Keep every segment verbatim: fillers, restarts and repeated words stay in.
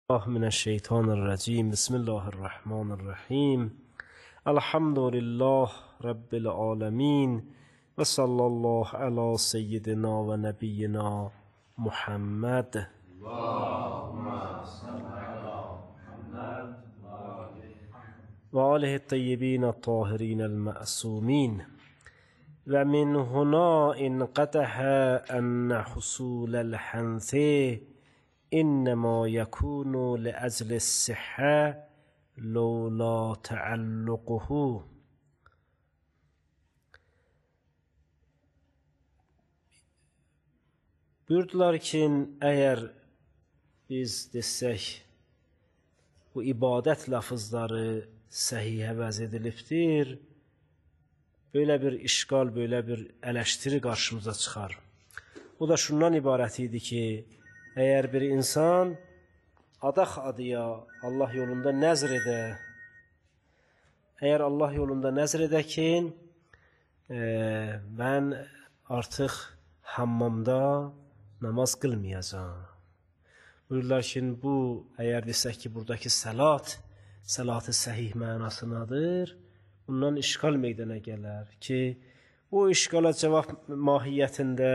من الشيطان الرجيم بسم الله الرحمن الرحيم الحمد لله رب العالمين وصلى الله على سيدنا ونبينا محمد اللهم صل على محمد وآله الطيبين الطاهرين المعصومين ومن هنا انقطع أن حصول الحنث إنما يكون لأجل الصحة لولا تعلقه. Buyurdular ki, eğer biz desək, bu ibadət lafızları səhihə vəz edilibdir, böyle bir işgal, böyle bir eleştiri karşımıza çıxar. Bu da şundan ibarət idi ki, eğer bir insan adaq adıya Allah yolunda nəzr edə, eğer Allah yolunda nəzr edə ki, e, mən artıq hammamda namaz qılmayacağım. Buyurlar ki, bu, eğer desək ki, buradakı salat, salatı səhih mənasınadır, bundan işgal meydana gələr ki, bu işgala cavab mahiyyətində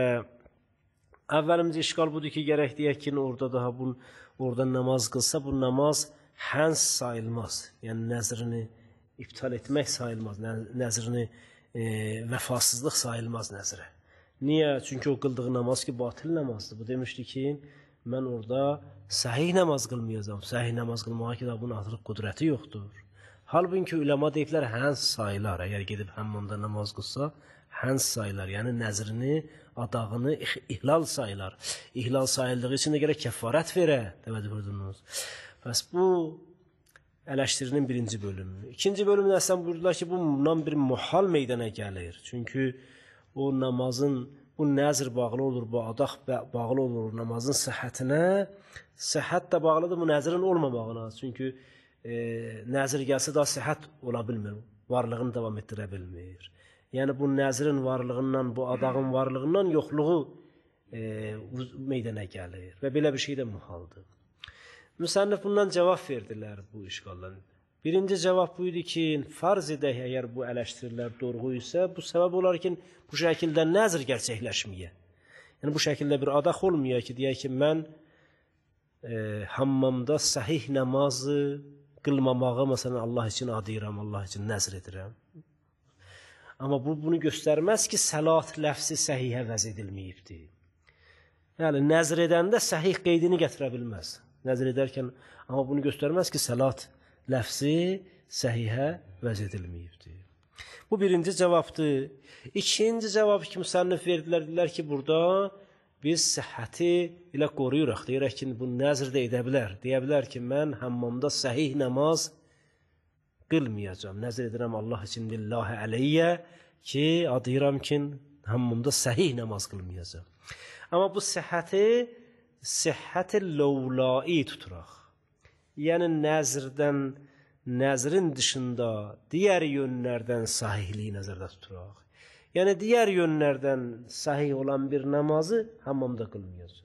əvvəlimcə işgal budur ki, gərək deyək ki, orada daha bu, orada namaz qılsa, bu namaz həns sayılmaz. Yəni, nəzrini iptal etmək sayılmaz, nəzrini e, vəfasızlıq sayılmaz nəzrə. Niyə? Çünki o qıldığı namaz ki, batil namazdır. Bu demişdi ki, mən orada səhih namaz qılmayacağım. Səhih namaz qılmağa ki, bunun artıq qudrəti yoxdur. Halbuki üləma deyiblər, həns sayılar. Əgər gedib həmmamda namaz qılsa, həns sayılar. Yəni, nəzrini, adağını ihlal sayılar. İhlal sayıldığı için də gərək kəffarət verə, demədi buyurdunuz. Bəs bu, eleştirinin birinci bölümü. İkinci bölümünə əslən buyurdular ki, bundan bir muhal meydana gəlir. Çünki o namazın, bu nəzr bağlı olur, bu adaq bağlı olur namazın səhhətinə. Səhhət də bağlıdır bu nəzrin olmamağına. Çünki e, nəzr gəlsə daha səhhət ola bilmir, varlığını davam etdirə bilmir. Yəni, bu nəzrin varlığından, bu adağın varlığından yoxluğu e, meydana gəlir və belə bir şey də muhaldır. Müsənnif bundan cavab verdilər bu işgaldan. Birinci cavab buydu ki, farz edək, əgər bu eleştirilər doğru isə, bu səbəb olar ki, bu şəkildə nəzr gerçəkləşməyə. Yəni, bu şəkildə bir adaq olmuyor ki, deyək ki, mən e, hammamda səhih namazı qılmamağı, məsələn, Allah üçün adıyıram, Allah üçün nəzr edirəm. Amma bu, bunu göstərməz ki, salat ləfsi səhihə vəz edilməyibdir. Yəni, nəzr edəndə səhih qeydini gətirə bilməz. Nəzr edərkən, amma bunu göstərməz ki, salat ləfsi səhihə vəz edilməyibdir. Bu birinci cavabdır. İkinci cavab ki, müsənnif verdilər, dedilər ki, burada biz səhhəti ilə qoruyuruq. Deyirək ki, bu nəzr də edə bilər. Deyə bilər ki, mən hammamda səhih namaz qılmayacağım. Nəzr edirəm Allah üçün lillahi əleyyə ki, adıyıram ki, hammamda səhih namaz qılmayacağım. Amma bu səhhəti, səhhəti lovlai tuturaq. Yəni, nəzrdən, nəzrin dışında digər yönlərdən sahihliyi nəzərdə tuturaq. Yəni, digər yönlərdən sahih olan bir namazı hammamda qılmayacaq.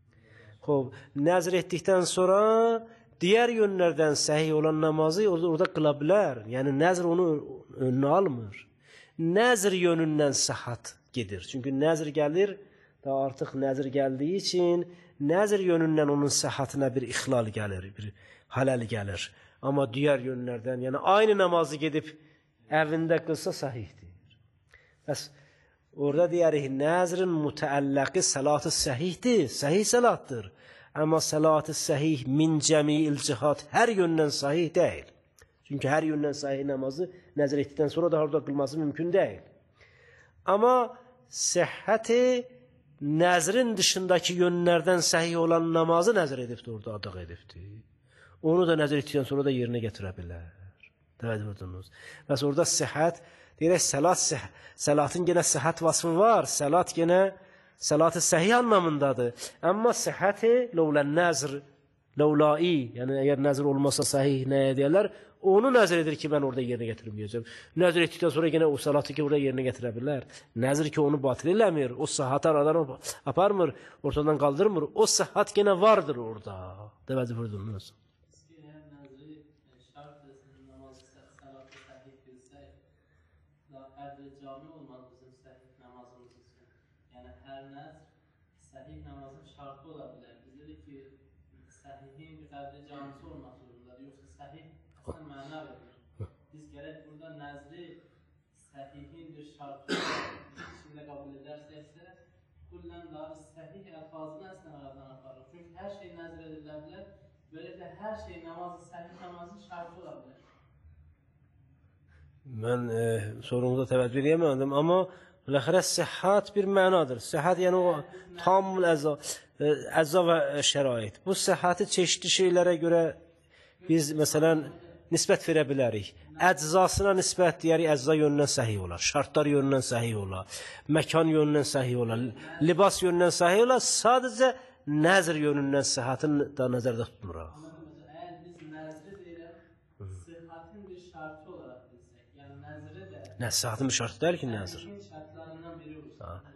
Xob, nəzr etdikdən sonra diğer yönlerden sahih olan namazı orada, orada kılabilir. Yani nezr onu önüne almır. Nezr yönünden sıhhat gelir. Çünkü nezr gelir, da artık nezr geldiği için nezr yönünden onun sıhhatine bir ihlal gelir, bir halal gelir. Ama diğer yönlerden, yani aynı namazı gidip evinde kılsa sahihtir. Bes orada diğeri nezrin müteallaki salatı sahihtir, sahih salattır. Ama salat-ı sahih min cəmiil cihat hər yöndən sahih deyil. Çünki hər yöndən sahih namazı nəzər etdikdən sonra da orada qılması mümkün deyil. Amma səhhəti nəzrin dışındakı yönlərdən sahih olan namazı nəzər edibdir, orada adaq edibdir. Onu da nəzər etdikdən sonra da yerinə gətirə bilər. Dəvət vurdunuz. Bəs orada səhhət, deyirək, salat, salatın genə səhhət vasfı var, salat genə salat-ı səhih anlamındadır. Amma səhhəti lovlən nəzr, lovlai, yəni əgər nəzr olmasa səhih nəyə deyərlər, onu nəzr edir ki, mən orada yerinə gətirməyəcəm. Nəzr etdikdən sonra yenə o salatı ki, orada yerinə gətirə bilər. Nəzr ki, onu batil eləmir, o sıhhatı aradan aparmır, ortadan qaldırmır, o sıhhat yenə vardır orada. Dəvəzi vurdunuz. Cami olmaz bizim səhih namazımız üçün. Yəni hər nəz səhih namazın şartı ola bilər. Biz dedik ki, səhihin bir qəbri camisi olmaq zorundadır. Yoxsa səhih əslən məna verir. Biz gərək burada nəzri səhihin bir şartı içində qəbul edərsəksə, kullən daha biz səhih əlfazını əslən aradan aparırıq. Çünki hər şey nəzr edilə bilər. Böyləliklə hər şey namazı, səhih namazın şartı ola bilər. Mən e, sorunuza təvəccüh edəmədim, amma biləxərə səhhat bir mənadır. Səhhat yəni o tamul əzza, e, əzza və şərait. Bu səhhati çeşitli şeylərə görə biz məsələn nisbət verə bilərik. Əczasına nisbət deyərik, əcza yönündən səhih olar, şartlar yönündən səhih olar, məkan yönündən səhih olar, libas yönündən səhih olar, sadəcə nəzr yönündən səhhatin da nəzərdə tutmuruq. Əgər biz nəzri deyirəm, səhhatin bir şartı olaraq Nə, səhhatin bir şartı deyil ki, nəzr. Səhihin şartlarından biri bu.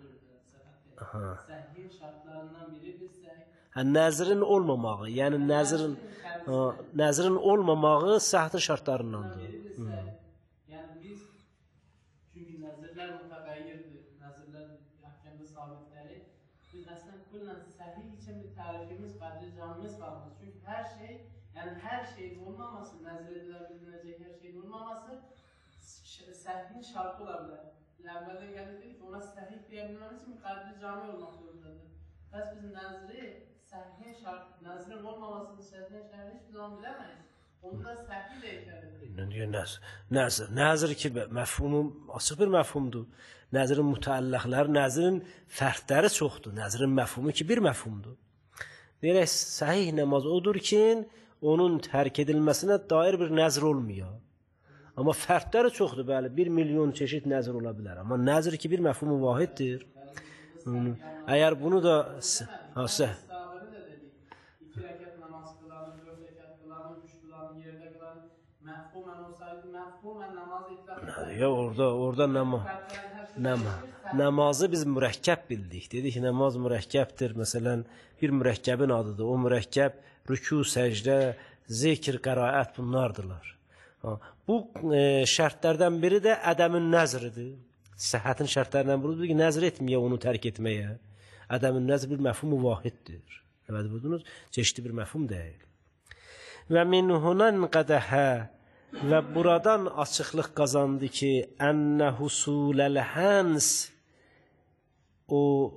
Səhihin şartlarından biri biz səhih. Hə, nəzrin olmamağı, yəni nəzrin nəzrin olmamağı səhhatin şartlarındandır. Yəni biz, çünki nəzrlər mütəğəyyirdir, nəzrlər haqqında sabitləri, biz əslən kullən səhih üçün bir tərifimiz, qədri camimiz qalmaz. Çünki hər şey, yəni hər şeyin olmaması, nəzr edilə bilinəcək hər şeyin olmaması səhihin şartı ola bilər. Əvvəldən gəlib dedik ki, ona səhih deyə bilməmiz üçün qədri cami olmaq zorundadır. Bəs biz nəzri, səhihin şartı, nəzrin olmamasını, səhihin şərtini hiçbir zaman biləməyiz. Onda səhih deyəkəlidir. Nəzr, nəzr, nəzr ki, məfhumu, açıq bir məfhumdur. Nəzrin mütəlləqləri, nəzrin fərdləri çoxdur. Nəzrin məfhumu ki, bir məfhumdur. Deyərək, səhih namaz odur ki, onun tərk edilməsinə dair bir nəzr olmuyor. Amma fərdləri çoxdur, bəli, bir milyon çeşit nəzr ola bilər. Amma nəzr ki, bir məfhumu vahiddir. Əgər bunu da... Ha, səh. İki rəkət namaz qılanın, dörd rəkət qılanın, üç qılanın, yerdə qılanın, məhfumən olsaydı, məhfumən namaz itlaq. Ya, orada, orada namaz. Namazı biz mürəkkəb bildik. Dedik ki, namaz mürəkkəbdir. Məsələn, bir mürəkkəbin adıdır. O mürəkkəb, rükû, səcdə, zikr, qəraət bunlardırlar. Bu e, şərtlərdən biri də ədəmin nəzridir. Səhhətin şərtlərindən biridir ki, nəzr etməyə, onu tərk etməyə. Ədəmin nəzr bir məfhumu vahiddir. Evet, buldunuz, çeşitli bir məfhum deyil. Və min hunan qədəhə və buradan açıqlıq qazandı ki, ənnə husuləl həns o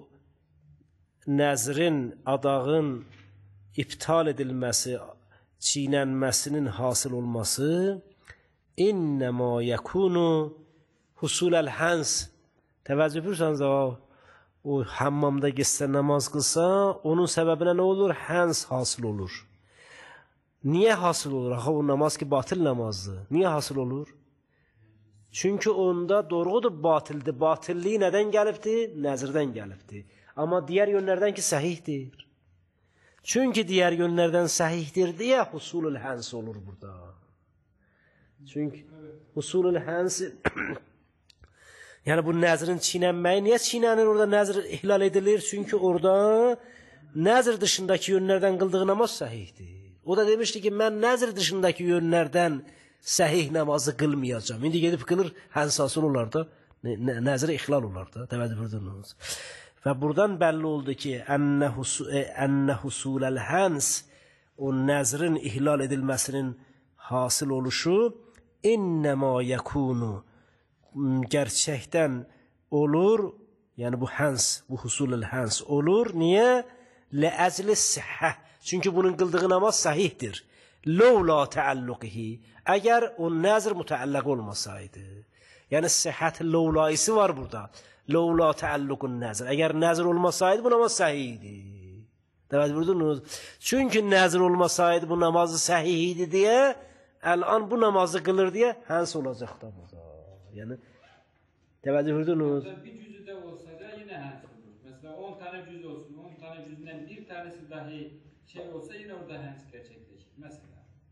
nəzrin, adağın iptal edilməsi, çiğnənməsinin hasıl olması İnnəmə yəkunu husuləl həns. Təvəccüh edirsanız, o hammamda getsə, namaz qılsa, onun səbəbinə nə olur? Həns hasıl olur. Niyə hasıl olur? Axı, o namaz ki, batil namazdır. Niyə hasıl olur? Çünki onda doğrudur, batildir. Batilliyi nədən gəlibdir? Nəzrdən gəlibdir. Amma digər yönlərdən ki, səhihdir. Çünki digər yönlərdən səhihdir deyə husulul həns olur burada. Çünki husulul həns yəni bu nəzrin çiğnənməyi niyə çiğnənir orada, nəzr ihlal edilir? Çünki orada nəzr dışındakı yönlərdən qıldığı namaz səhihdir. O da demişdi ki, mən nəzr dışındakı yönlərdən səhih namazı qılmayacağım. İndi gedib qılır, həns hasıl olar da, nəzr ihlal olar da, təvəccüh edirsiniz. Və buradan bəlli oldu ki, ənnə husuləl həns, o nəzrin ihlal edilməsinin hasıl oluşu innəmə yəkunu, gerçəkdən olur, yəni bu həns, bu husulul həns olur. Niyə? Ləəcli səhhə. Çünki bunun qıldığı namaz səhihdir. Ləvla təəlluqihi. Əgər o nəzr mütəəlləq olmasaydı. Yəni səhhət ləvlaisi var burada. Ləvla təəlluqun nəzr. Əgər nəzr olmasaydı bu namaz səhihdir. Təvəccüh buyurdunuz. Çünki nəzr olmasaydı bu namazı səhihdir deyə, əlan bu namazı qılır deyə həns olacaq da burada. Yəni, təvəccüh buyurdunuz. Bir cüzü də olsa da yine həns olur. Mesela on tane cüz olsun, on tane cüzündən bir tanesi dahi şey olsa yine orada həns gerçekleşir. Mesela.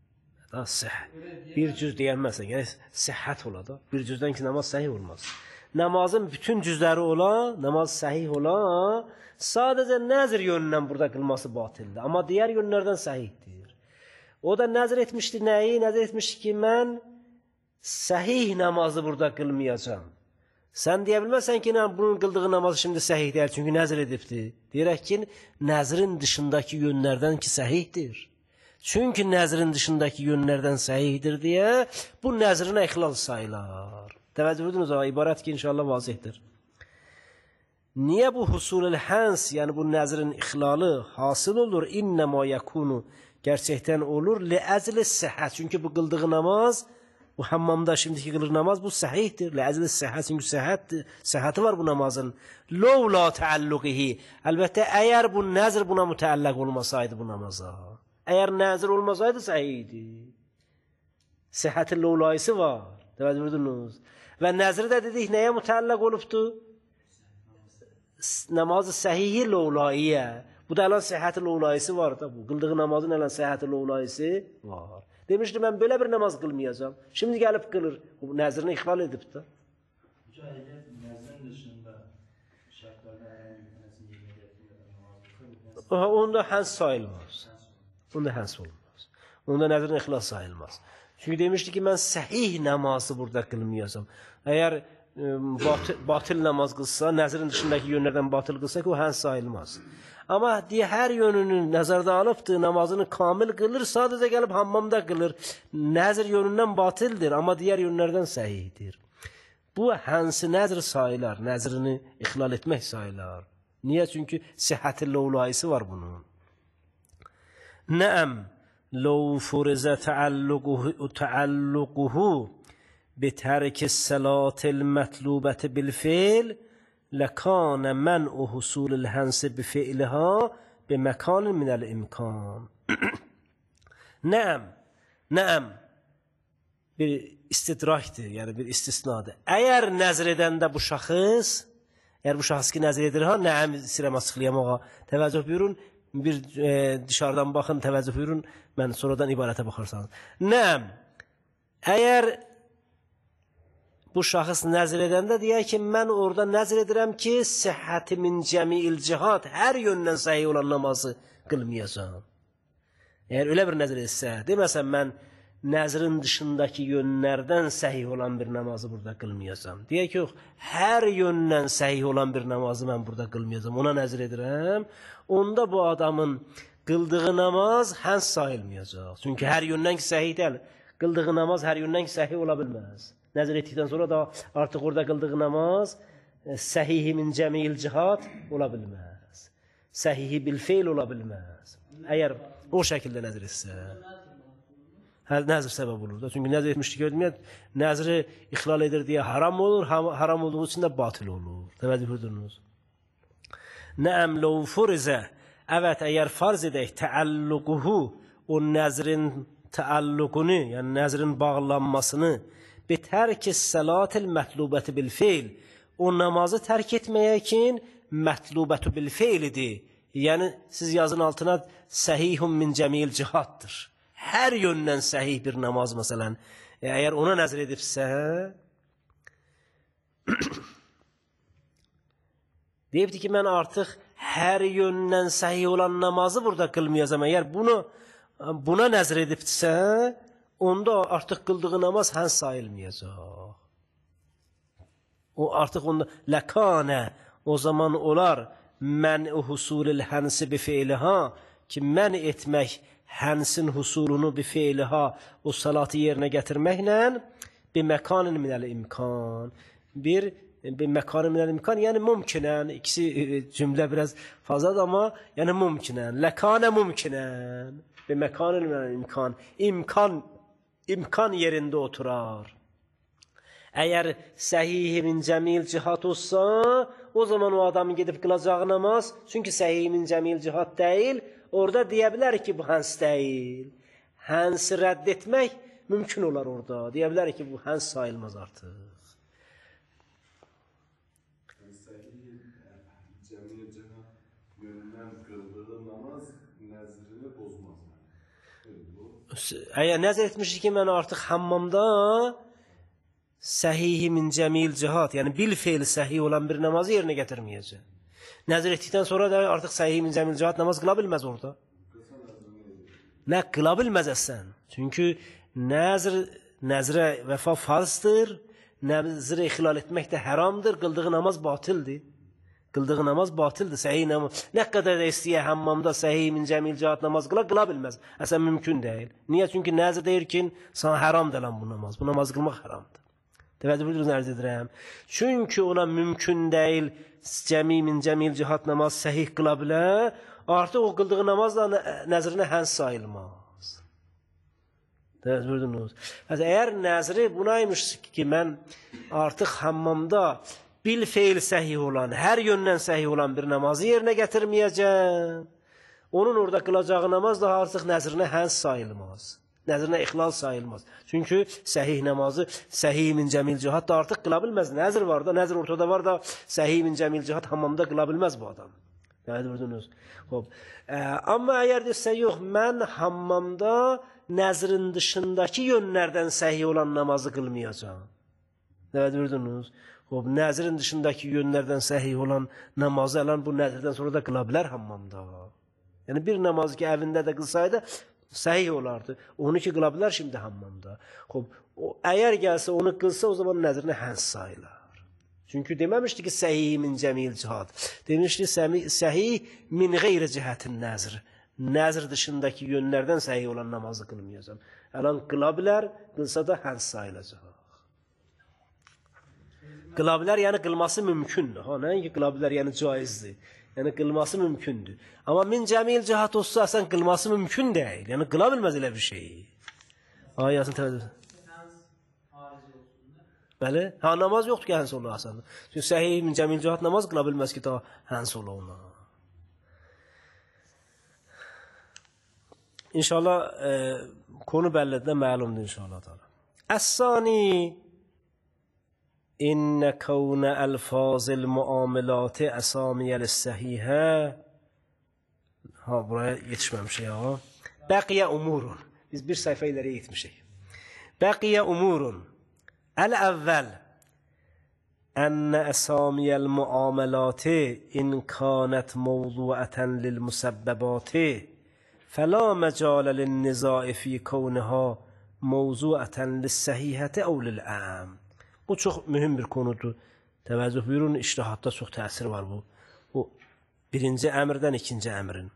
Da səhh. Bir cüz deyilməsə, yəni səhhət ola da. Bir cüzdən ki namaz səhih olmaz. Namazın bütün cüzləri ola, namaz səhih ola, sadəcə nəzr yönündən burada qılması batildir. Amma digər yönlərdən səhihdir. O da nəzr etmişdi nəyi? Nəzr etmişdi ki, mən səhih namazı burada qılmayacağam. Sən deyə bilməsən ki, bunun qıldığı namazı şimdi səhih deyil, çünki nəzr edibdir. Deyirək ki, nəzrin dışındakı yönlərdən ki, səhihdir. Çünki nəzrin dışındakı yönlərdən səhihdir deyə, bu nəzrinə ixlal sayılar. Təvəccüh ediniz, o ibarət ki, inşallah vazihdir. Niyə bu husulul həns, yəni bu nəzrin ixlalı hasıl olur? İnnəmə yəkunu, gerçəkdən olur, ləəzli səhət. Çünki bu qıldığı namaz, bu hammamda şimdiki qılır namaz, bu səhihdir. Ləəzli səhət, çünki səhətdir, səhəti var bu namazın. Lovla təalluqihi. Əlbəttə, əgər bu nəzr buna mütəalləq olmasaydı bu namaza. Əgər nəzr olmasaydı səhihdir. Səhətin lovlayısı var. Təvəccüh ediniz. Və nəzri də dedik, nəyə mütəalləq olubdur? Namazı səhihi lovlayıya. Bu da əlan səhəti lovlayısı var da bu. Qıldığı namazın əlan səhəti lovlayısı var. Demişdi, mən belə bir namaz qılmayacağım. Şimdi gəlib qılır. Bu nəzrini ixval edib də. Nəzrin dışında şərtlərdə onda həns sayılmaz. Onda həns olmaz. Onda nəzrin ixlas sayılmaz. Çünki demişdi ki, mən səhih namazı burada qılmayacağım. Əgər e, batil, batil namaz qılsa, nəzrin dışındakı yönlərdən batil qılsa ki, o həns sayılmaz. Amma deyə hər yönünü nəzərdə alıbdır, namazını kamil qılır, sadəcə gəlib hammamda qılır. Nəzr yönündən batildir, amma digər yönlərdən səhihdir. Bu hənsi nəzr sayılar, nəzrini ixlal etmək sayılar. Niyə? Çünki səhətin lovlayısı var bunun. Nəəm, لو فرض تعلقه تعلقه بترك الصلاة المطلوبة بالفعل لكان منع حصول الحنس بفعلها بمكان من الامکان. نعم نعم bir istidrahdır, yəni bir istisnadır. Əgər nəzr edəndə bu şəxs, əgər bu şəxs ki nəzr edir, ha, nəəm istəyirəm açıqlayamağa, təvəccüh buyurun, bir e, dışarıdan baxın, təvəccüh buyurun, mən sonradan ibarətə baxarsanız. Nəəm, əgər bu şəxs nəzr edəndə deyək ki, mən orada nəzr edirəm ki, səhhətimin cəmiil cihad, hər yöndən səhih olan namazı qılmayacağım. Əgər öyle bir nəzr etsə, deməsən mən nəzrin dışındakı yönlərdən səhih olan bir namazı burada qılmayacağım. Deyək ki, yox, hər yöndən səhih olan bir namazı mən burada qılmayacağım, ona nəzr edirəm. Onda bu adamın qıldığı namaz həns sayılmayacaq. Çünki hər yöndən ki səhih deyil, qıldığı namaz hər yöndən ki səhih ola bilməz. Nəzr etdikdən sonra da artıq orada qıldığı namaz səhihi min cəmiil cihad ola bilməz. Səhihi bil feil ola bilməz. Əgər o şəkildə nəzr etsə, hə, nəzr səbəb olur da. Çünki nəzr etmişdik, gördüm, nəzri ixlal edir deyə haram olur, haram olduğu için də batil olur. Təvəccüh ediniz. Nəəm ləv furizə, evet, əgər farz edək təalluquhu, o nəzrin təalluqunu, yəni nəzrin bağlanmasını bitərki səlatil mətlubəti bil feil, o namazı tərk etməyə ki mətlubətu bil feilidir. Yəni siz yazın altına səhihun min cəmiil cihaddır. Hər yöndən səhih bir namaz məsələn, əgər ona nəzr edibsə, deyibdi ki, mən artıq hər yöndən səhih olan namazı burada qılmayacağım. Əgər bunu, buna nəzr edibsə, onda artıq qıldığı namaz həns sayılmayacaq. O artıq onda ləkânə, o zaman olar mən-i husulil hənsi bi feiliha, ki mən etmək hənsin husulunu bi feiliha, o salatı yerinə gətirməklə bi məkanin minəl imkan, bir bi məkanin minəl imkan, yəni mümkünən, ikisi cümlə biraz fazladır amma, yəni mümkünən, ləkânə mümkünən, bi məkanin minəl imkan, imkan imkan yerində oturar. Əgər səhihi min cəmiil cihad olsa, o zaman o adamın gedib qılacağı namaz, çünki səhihi min cəmiil cihad deyil, orada deyə bilər ki, bu həns deyil. Hənsi rədd etmək mümkün olar orada. Deyə bilər ki, bu həns sayılmaz artıq. Səhihi cəmiil cihad yönündən qıldığı namaz nəzrini bozmaz. eğer nəzər etmişik ki, mən artıq hammamda səhihi min cəmil cihat, yəni bil feili səhih olan bir namazı yerinə gətirməyəcək. Nəzər etdikdən sonra da artıq səhihi min cəmil cihat namaz qıla bilməz orada. Nə qıla bilməzəsən. Çünki nəzr, nəzrə vəfa farzdır, nəzrə ixlal etmək də haramdır, qıldığı namaz batildir. Qıldığı namaz batildir, səhih namaz. Nə qədər də istəyə hammamda səhih min cəmil cihat namaz qıla, qıla bilməz. Əsən mümkün deyil. Niyə? Çünki nəzr deyir ki, sana haramdır lan bu namaz. Bu namaz qılmaq haramdır. Təvəccüh buyurun, ərz edirəm. Çünki ona mümkün deyil cəmi min cəmil cihat namaz səhih qıla bilər, artıq o qıldığı namazla nəzrinə həns sayılmaz. Təvəccüh buyurdunuz. Əgər nəzri bunaymış ki, mən artıq hammamda bil feil səhih olan, hər yöndən səhih olan bir namazı yerinə gətirməyəcəm, onun orada qılacağı namaz da artıq nəzrinə həns sayılmaz. Nəzrinə ixlal sayılmaz. Çünki səhih namazı, səhih min cəmil cihat da artıq qıla bilməz. Nəzr var da, nəzr ortada var da, səhih min cəmil cihat hammamda qıla bilməz bu adam. Nədir bildiniz? Xoş. Amma əgər desə, yox, mən hammamda nəzrin dışındakı yönlərdən səhih olan namazı qılmayacağım. Nədir bildiniz? Xoş, nəzrin dışındakı yönlərdən səhih olan namazı alan bu nəzrdən sonra da qıla bilər hammamda. Yəni bir namazı ki, evində də qılsaydı, səhih olardı. Onu ki qıla bilər şimdi hammamda. Xoş, əgər gəlsə onu qılsa, o zaman nəzrinə həns sayılar. Çünki deməmişdi ki, səhih min cəmil cihad. Demişdi, səhih min qeyri cihətin nəzr. Nəzr dışındakı yönlərdən səhih olan namazı qılmayacaq. Əlan qıla bilər, qılsa da həns sayılacaq. Qıla bilər, yəni qılması mümkündür. Ha, nəinki qıla bilər, yəni caizdir. Yəni qılması mümkündür. Amma min cəmil cihat olsa, əsən qılması mümkün deyil. Yəni qıla bilməz elə bir şey. Ayasını təvəzzül. Bəli? Ha, namaz yoxdur ki, həns olur aslında. Çünki səhih min cəmil cihat namaz qıla bilməz ki, daha həns olur ona. İnşallah e, konu bəllidir, məlumdur inşallah. Əs-sani İnne kavne elfazil muamelati esamiyel səhihə. Ha, buraya yetişməmişik ya. Bəqiyə umurun. Biz bir sayfa iləriyə yetmişik. Bəqiyə umurun. Əl-əvvəl ənnə əsamiyel muamelati in kanət mevzuətən lil musəbbəbati fəla məcalə lin-nizai fi kavniha mevzuətən lis-səhihəti əv lil-əm. Bu çox mühüm bir konudur. Təvəccüh buyurun, iştihatda çox təsir var bu. Bu birinci əmrdən ikinci əmrin.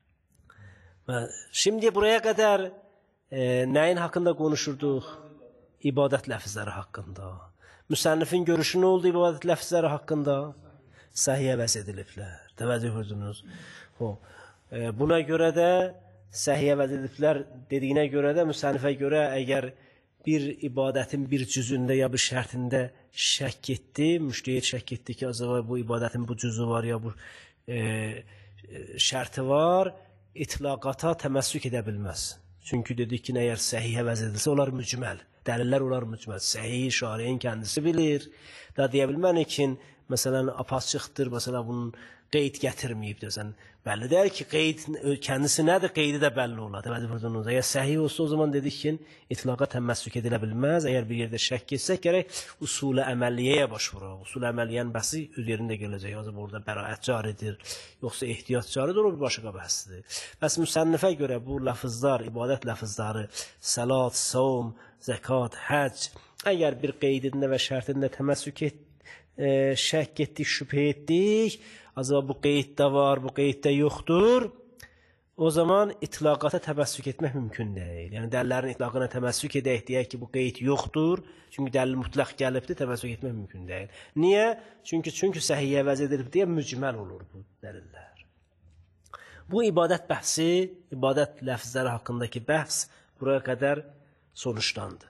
Şimdi buraya qədər e, nəyin haqqında konuşurduq? İbadət ləfizləri haqqında. Müsənnifin görüşü nə oldu ibadət ləfizləri haqqında? Səhiyyə vəz ediliblər. Təvəccüh buyurdunuz. E, buna görə də səhiyyə vəz ediliblər dediyinə görə də müsənnifə görə əgər bir ibadətin bir cüzündə ya bir şərtində şək etdi, müştəhid şək etdi ki, acaba bu ibadətin bu cüzü var ya bu e, şərti var, itlaqata təməssük edə bilməz. Çünki dedik ki, əgər səhihə vəz edilsə, onlar mücməl. Dəlillər onlar mücməl. Səhih, şarihin kendisi bilir. Da deyə bilmənik ki, məsələn, apaçıqdır, məsələn, bunun qeyd gətirməyib desən. Bəlli deyir ki, qeyd kendisi nədir, qeydi də bəlli olar. Əgər səhih olsa, o zaman dedik ki, itlaqa təməssük edilə bilməz. Əgər bir yerdə şək etsək, gərək usul-i əməliyyəyə başvuraq. Usul-i əməliyyənin bəhsi öz yerində gələcək. Yazıb orada bəraət caridir, yoxsa ehtiyat caridir, o bir başqa bəhsdir. Bəs müsənnifə görə bu ləfizlər, ibadət ləfizləri, salat, savm, zəkat, həc, əgər bir qeydində və şərtində təməssük et, e, şək etdik, şübhə etdik, acaba bu qeyddə var, bu qeyddə yoxdur, o zaman itlaqata təməssük etmək mümkün deyil. Yəni, dəlillərin itlaqına təməssük edək, deyək ki, bu qeyd yoxdur, çünki dəlil mütləq gəlibdir, təməssük etmək mümkün deyil. Niyə? Çünki, çünki səhiyyə vəz edilib deyə mücməl olur bu dəlillər. Bu ibadət bəhsi, ibadət ləfzləri haqqındakı bəhs buraya qədər sonuçlandı.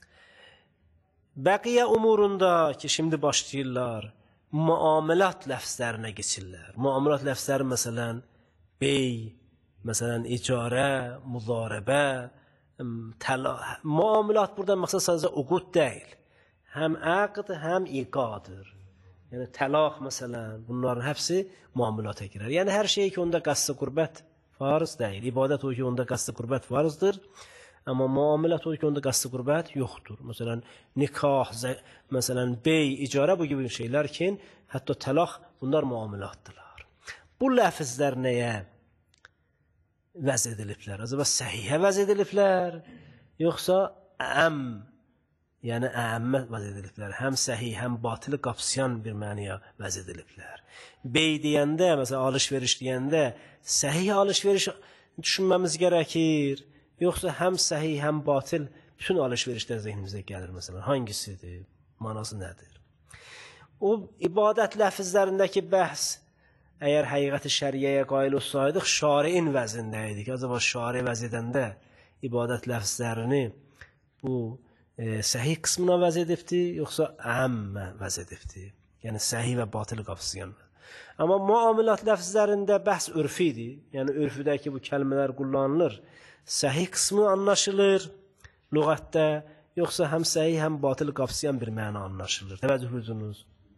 Bəqiyə umurunda ki, şimdi başlayırlar, muamelat ləfzlərinə geçirlər. Muamelat ləfzləri məsələn, bey, məsələn, icarə, müzaribə, təla. Muamelat burada məqsəd sadəcə uqud deyil. Həm əqd, həm iqadır. Yəni, təlaq məsələn, bunların hepsi muamelata girer. Yəni, hər şey ki, onda qəsd-i qurbət farz deyil. İbadət o ki, onda qəsd-i qurbət farzdır. Amma muamilət odur ki, onda qəsd qürbət yoxdur. Məsələn, nikah, məsələn, bey, icarə bu gibi şeylər ki, hətta təlaq bunlar muamilətdirlər. Bu ləfizlər nəyə vəz ediliblər? Acaba səhihə vəz ediliblər, yoxsa əm, yəni əmmə vəz ediliblər? Həm səhih, həm batili qapsayan bir məniyə vəz ediliblər. Bey deyəndə, məsələn, alış-veriş deyəndə, səhih alış-veriş düşünməmiz gərəkir, yoxsa həm səhih, həm batil bütün alış-verişlər zehnimizə gəlir, məsələn, hangisidir, manası nədir? O, ibadət ləfizlərindəki bəhs, əgər həqiqəti şəriyyəyə qail olsaydıq, şariin vəzində idik. Acaba şari vəz edəndə ibadət ləfizlərini bu e, səhih qismına vəz edibdi, yoxsa əmmə vəz edibdi? Yəni, səhih və batil qapsayan. Amma muamilat ləfizlərində bəhs örfidir. Yəni, örfüdəki bu kəlmələr kullanılır. Səhih qismi anlaşılır lüğətdə, yoxsa həm səhih, həm batil qapsayan bir məna anlaşılır. Təvəccüh buyurdunuz.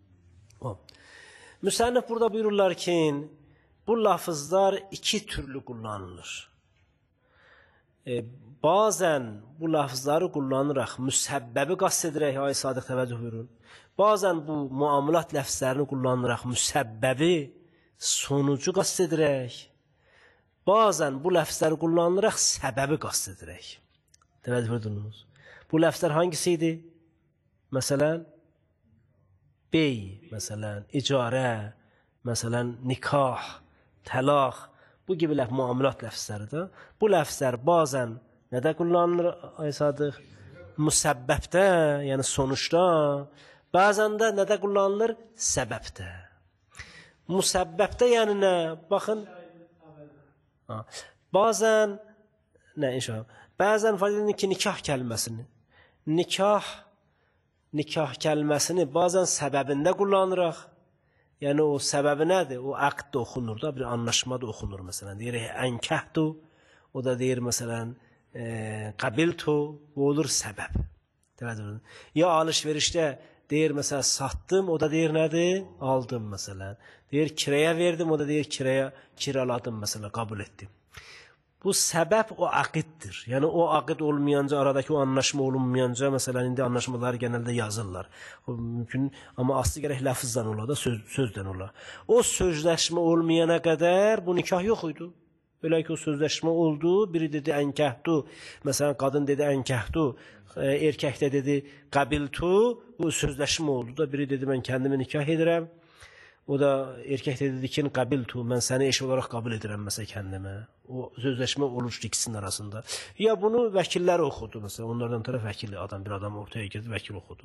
Müsənnif burada buyururlar ki, bu lafızlar iki türlü kullanılır. E, bazen bu lafızları kullanıraq müsəbbəbi qasd edirək, ay Sadiq təvəccüh buyurun. Bazen bu muamilat ləfizlərini kullanıraq müsəbbəbi, sonucu qasd edirək. Bazen bu ləfzləri kullanıraq səbəbi qasd edirək. Təvəccüh buyurdunuz. Bu ləfzlər hangisiydi? Məsələn, bey, məsələn, icarə, məsələn, nikah, təlaq, bu gibi ləf muamilat ləfzləridir. Bu ləfzlər bazen nədə kullanılır, ay Sadıq? Müsəbbəbdə, yəni sonuçda, bazen də nədə kullanılır? Səbəbdə. Müsəbbəbdə yəni nə? Baxın, Ha. Bazen ne inşallah. Bazen faydalanır ki nikah kelimesini. Nikah nikah kelimesini bazen sebebinde kullanırıq. Yani o sebebi nedir? O aqd da okunur da, bir anlaşma da okunur mesela. Deyir enkahtu, o da deyir mesela e, qabiltu, bu olur sebep. Ya alışverişte deyir mesela sattım, o da deyir nedir? Aldım mesela. Deyir kiraya verdim, o da deyir kiraya kiraladım mesela, kabul ettim. Bu sebep o akittir. Yani o akit olmayanca, aradaki o anlaşma olunmayanca, mesela indi anlaşmalar genelde yazırlar. O mümkün ama aslı gerek lafızdan ola da söz, sözden ola. O sözleşme olmayana kadar bu nikah yok idi. Öyle ki o sözleşme oldu, biri dedi enkahtu, mesela kadın dedi enkahtu, erkek de dedi qabiltu, bu sözleşme oldu da biri dedi ben kendimi nikah edirəm. O da erkek de dedi ki qabiltu, mən səni eş olarak kabul edirəm mesela kendime. O sözleşme oluştu ikisinin arasında. Ya bunu vəkillər oxudu mesela, onlardan taraf vəkili adam, bir adam ortaya girdi, vəkil oxudu.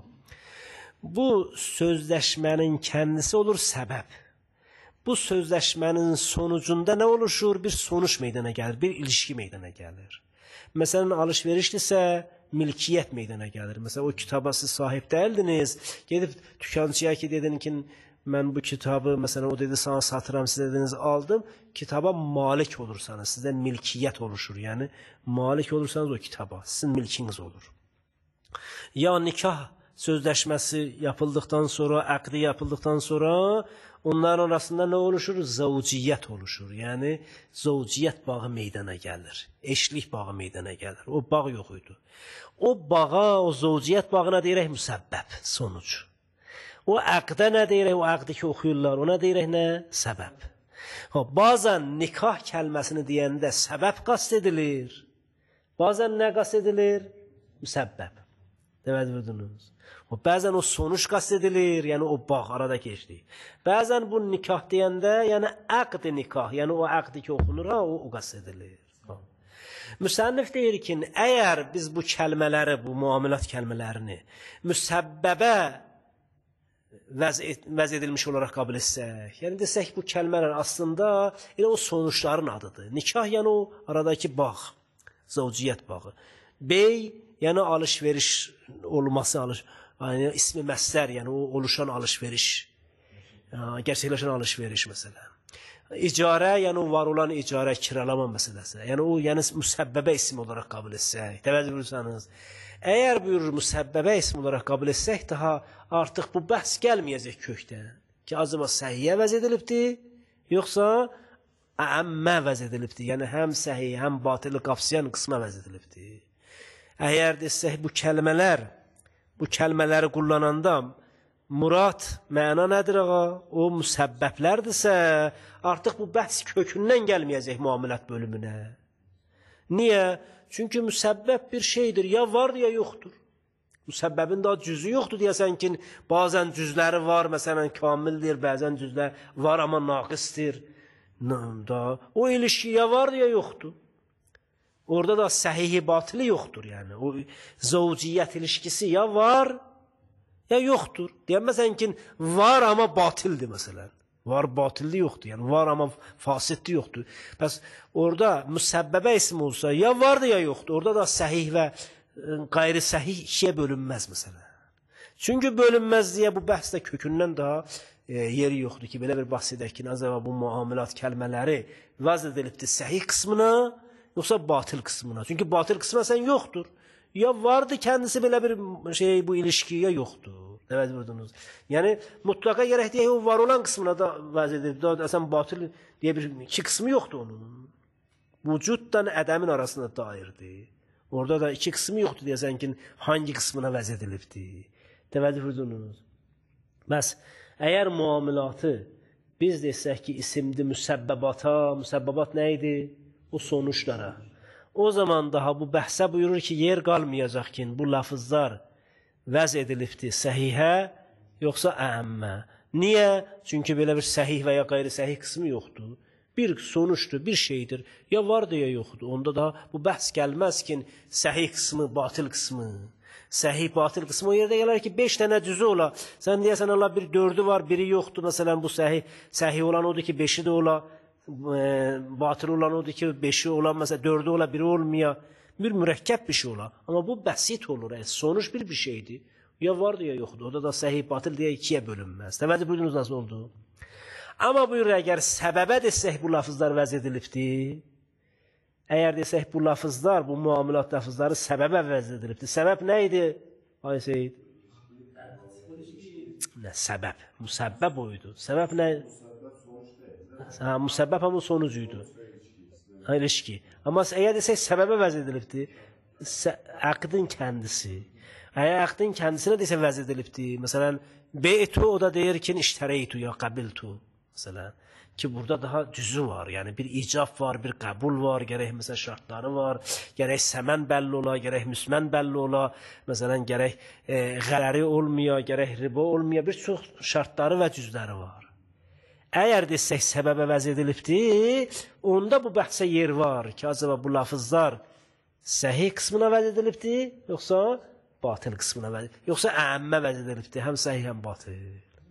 Bu sözleşmenin kendisi olur sebep. Bu sözleşmenin sonucunda ne oluşur? Bir sonuç meydana gelir, bir ilişki meydana gelir. Mesela alışverişliyse milkiyet meydana gelir. Mesela o kitaba siz sahip değildiniz. Gedip tükançıya ki dedin ki ben bu kitabı mesela o dedi sana satıram, siz dediniz aldım. Kitaba malik olursanız size milkiyet oluşur. Yani malik olursanız o kitaba sizin milkiniz olur. Ya nikah sözleşmesi yapıldıktan sonra, akdi yapıldıktan sonra onların arasında ne oluşur? Zavciyet oluşur. Yani zavciyet bağı meydana gelir. Eşlik bağı meydana gelir. O bağ yok idi. O bağa, o zavciyet bağına deyirək müsəbbəb, sonuç. O aqda nə deyirək, o aqdı ki oxuyurlar, ona deyirək nə? Səbəb. Ha, bazen nikah kəlməsini deyəndə səbəb qasd edilir. Bazen nə qasd edilir? Müsəbbəb. Demədi bildiniz. Bəzən o sonuç qasd edilir, yəni o bağ arada keçdi. Bəzən bu nikah deyəndə, yəni aqd nikah, yəni o aqd ki oxunur, ha, o, o qasd edilir. Ha. Müsənnif deyir ki, əgər biz bu kəlmələri, bu muamilat kəlmələrini müsəbbəbə vəz, et, vəz edilmiş olaraq qəbul etsək, yəni desək bu kəlmələr aslında elə o sonuçların adıdır. Nikah, yəni o aradakı bağ, zavciyyət bağı. Bey, yəni alış-veriş olması, alış yani ismi məslər, yəni o oluşan alış-veriş, gerçəkləşən alış-veriş məsələn. İcarə, yəni o var olan icarə, kiralama məsələsi. Yəni o, yəni müsəbbəbə isim olaraq qəbul etsək. Təvəccüh buyursanız, əgər buyurur müsəbbəbə isim olaraq qəbul etsək, daha artıq bu bəhs gəlməyəcək kökdən. Ki, acaba səhiyyə vəz edilibdir, yoxsa əmmə vəz edilibdir. Yəni, həm səhih, həm batili qapsayan qismə vəz edilibdir. Əgər desək, bu kəlmələr, bu kəlmələri kullananda murad, məna nədir ağa? O müsəbbəblərdirsə, artıq bu bəhs kökündən gəlməyəcək muamilət bölümünə. Niyə? Çünki müsəbbəb bir şeydir, ya vardır, ya yoxdur. Müsəbbəbin daha cüzü yoxdur deyəsən ki, bazən cüzləri var, məsələn, kamildir, bəzən cüzlər var, amma naqisdir. O ilişki ya vardır, ya yoxdur. Orada da səhihi batili yoxdur, yəni. O zəvciyyət ilişkisi ya var, ya yoxdur. Deyəməsən ki, var, amma batildir, məsələn. Var, batilli yoxdur, yəni var, amma fasidli yoxdur. Bəs orada müsəbbəbə ismi olsa, ya vardır, ya yoxdur. Orada da səhih və qeyri-səhih ikiyə bölünməz, məsələn. Çünki bölünməzliyə bu bəhsdə kökündən daha e, yeri yoxdur ki, belə bir bahs edək ki, nəzəvə bu muamilat kəlmələri vəz edilibdir səhih qismına, yoxsa batil qismına. Çünki batil qismına sən yoxdur. Ya vardı kendisi belə bir şey, bu ilişki, ya yoxdur. Evet, vurdunuz. Yəni, mutlaqa gərək deyək, o var olan qismına da vəz edilib. Daha əsən batil deyə bir iki qismi yoxdur onun. Vücuddan ədəmin arasında dairdir. Orada da iki qismi yoxdur deyəsən ki, hangi qismına vəz edilibdir. Təvəccüh vurdunuz. Bəs, əgər muamilatı biz desək ki, isimli müsəbbabata, müsəbbabat nə idi? O sonuçlara. O zaman daha bu bəhsə buyurur ki, yer qalmayacaq ki, bu lafızlar vəz edilibdir səhihə, yoxsa əmmə. Niyə? Çünki belə bir səhih və ya qeyri-səhih qismi yoxdur. Bir sonuçdur, bir şeydir. Ya vardır, ya yoxdur. Onda da bu bəhs gəlməz ki, səhih qismi, batil qismi. Səhih, batil qismi o yerdə gələr ki, beş dənə cüzü ola. Sən deyəsən, Allah bir dördü var, biri yoxdur. Məsələn, bu səhih, səhih olan odur ki, beşi də ola. E, batıl olan odur ki, beşi olan, məsələn, dördü ola, biri olmaya. Bir mürəkkəb bir şey ola. Amma bu bəsit olur. Yəni, sonuç bir bir şeydir. Ya vardır, ya yoxdur. Orada da səhih, batil deyə ikiyə bölünməz. Təvəccüh buyurunuz nasıl oldu? Amma buyurur, əgər səbəbə desək bu lafızlar vəz edilibdir, əgər desək bu lafızlar, bu muamilat lafızları səbəbə vəz edilibdir. Səbəb nə idi? Ay Seyid? Nə, səbəb. Müsəbbəb oydu. Səbəb nə? Ha, müsəbbəb hamı sonucuydu. Ha, ilişki. Amma əgər desək səbəbə vəz edilibdir, əqdin kəndisi. Əgər əqdin kəndisine desə vəz edilibdir, məsələn, beytu o da deyir ki, iştəreytu ya qabiltu. Məsələn, ki burada daha cüzü var, yəni bir icab var, bir qəbul var, gərək məsələn şartları var, gərək səmən bəlli ola, gərək müsmən bəlli ola, məsələn, gərək e, qərəri olmaya, gərək riba olmaya, bir çox şartları və cüzləri var. Əgər desək səbəbə vəz edilibdir, onda bu bəhsə yer var ki, acaba bu lafızlar səhih qismına vəz edilibdir, yoxsa batil qismına vəz edilibdir, yoxsa əmmə vəz edilibdir, həm səhih, həm batil.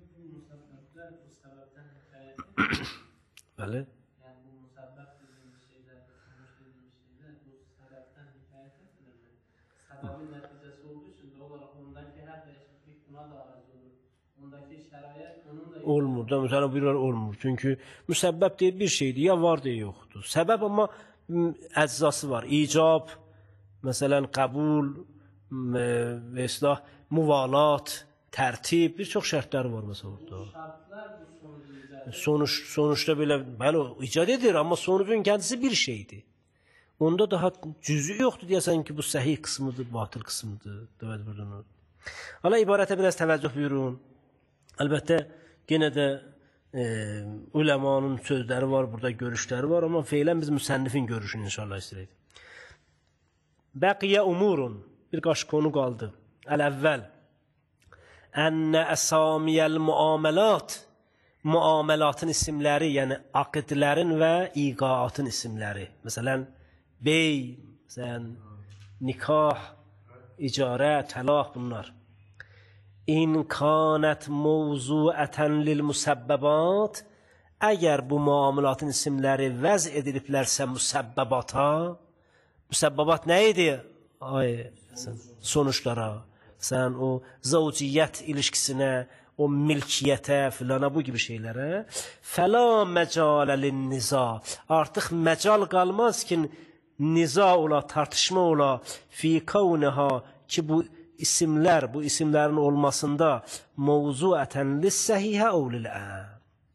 Bəli. Yəni bu müsəbbəb dediyimiz şeylər, sonuç dediyimiz şeylər bu səbəbdən hikayət edilir. Səbəbin nəticəsi olduğu üçün də olaraq ondakı hər dəyişiklik buna da arz olur. Ondakı şərait onun da olmur da, məsələn buyurlar olmur. Çünki müsəbbəb deyil bir şeydir, ya vardır, ya yoxdur. Səbəb amma əczası var. İcab, məsələn qəbul, və islah, muvalat, tərtib, bir çox şərtləri var məsələn orada. şartlar bu sonucu Sonuç, sonuçta belə, bəli, icad edir, amma sonucun kendisi bir şeydir. Onda daha cüzü yoxdur deyəsən ki, bu səhih qismidir, batil qismidir. Dəvət buyurunuz. Allah ibarətə biraz təvəccüh buyurun. Əlbəttə, yenə də e, uləmanın sözləri var, burada görüşləri var, amma feylən biz müsənnifin görüşünü inşallah istəyək. Bəqiyə umurun, bir qaş konu qaldı. Əl-əvvəl, ənnə əsamiyəl muaməlat, muamelatın isimləri, yəni aqidlərin və iqaatın isimləri. Məsələn, bey, məsələn, nikah, icarə, təlaq bunlar. İn kanət mövzuətən lil müsəbbəbat, əgər bu muamelatın isimləri vəz ediliblərsə müsəbbabata, müsəbbabat nə idi? Ay, sonuçlara, sən o zəvciyyət ilişkisinə, o milkiyyətə, filana, bu gibi şeylərə fəla məcalə lin-niza, artıq məcal qalmaz ki, niza ola, tartışma ola, fi kavniha, ki bu isimlər, bu isimlərin olmasında mövzuətən lis-səhihə əv lil-əm,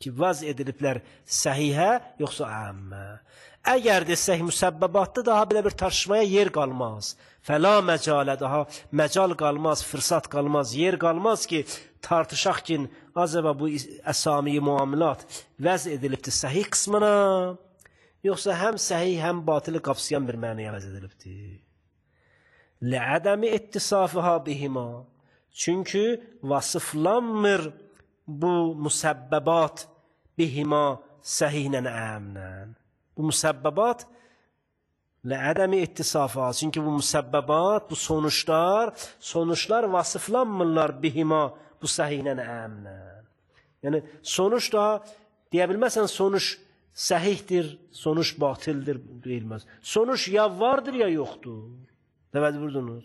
ki, vəz ediliblər səhihə, yoxsa əmmə. Əgər desək müsəbbəbatda daha belə bir tartışmaya yer qalmaz. Fəla məcalə, daha məcal qalmaz, fürsat qalmaz, yer qalmaz ki, tartışaq ki, acaba bu əsami muamilat vəz edilibdir səhih qismına, yoxsa həm səhih, həm batili qapsayan bir mənaya vəz edilibdir. Lə'ədəmi ittisafıha bihima. Çünki vasıflanmır bu müsəbbəbat bihima səhihlə əmlə. Bu müsəbbəbat lə'ədəmi ittisafa. Çünki bu müsəbbəbat, bu sonuçlar, sonuçlar vasıflanmırlar bihima bu səhihlə əmlə. Yəni, sonuç da, deyə bilməsən sonuç səhihdir, sonuç batildir, deyilməz. Sonuç ya vardır, ya yoxdur. Dəvəd vurdunuz.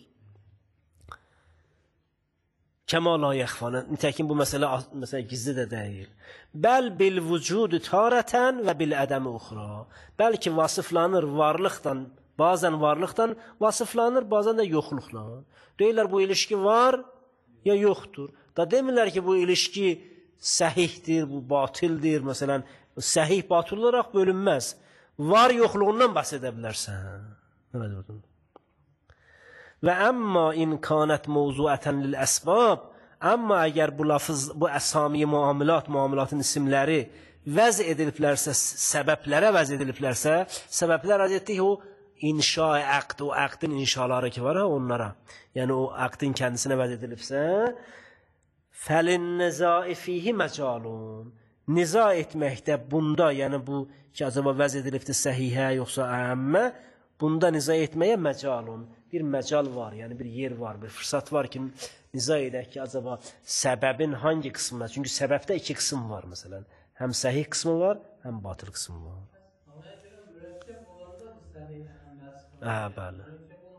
Kəma la yəxfanə. Nitəkin bu məsələ, məsələ gizli də deyil. Bəl bil vücudu tarətən və bil ədəmi uxra. Bəlkə vasıflanır varlıqdan, bazən varlıqdan vasıflanır, bazən də yoxluqla. Deyirlər, bu ilişki var, ya yoxdur. Da demirlər ki, bu ilişki səhihdir, bu batildir. Məsələn, səhih batıl olaraq bölünməz. Var yoxluğundan bəhs edə bilərsən. Nə deyirdim? Və əmma imkanət mövzuətən lil əsbab, amma əgər bu lafız, bu əsami muamilat, muamilatın isimləri vəz ediliblərsə, səbəblərə vəz ediliblərsə, səbəblər adetdir ki, o inşa-i əqd, o əqdin inşaları ki var, onlara, yəni o əqdin kəndisine vəz edilibsə, fəlin nizai fihi məcalun, niza etməkdə bunda, yəni bu ki, acaba vəz edilibdir səhihə, yoxsa əmmə, bunda niza etməyə məcalun, bir məcal var, yəni bir yer var, bir fürsat var ki, niza edək ki, acaba səbəbin hangi qismına? Çünki səbəbdə iki qism var, məsələn. Həm səhih qismi var, həm batıl qismi var. Hə, bəli.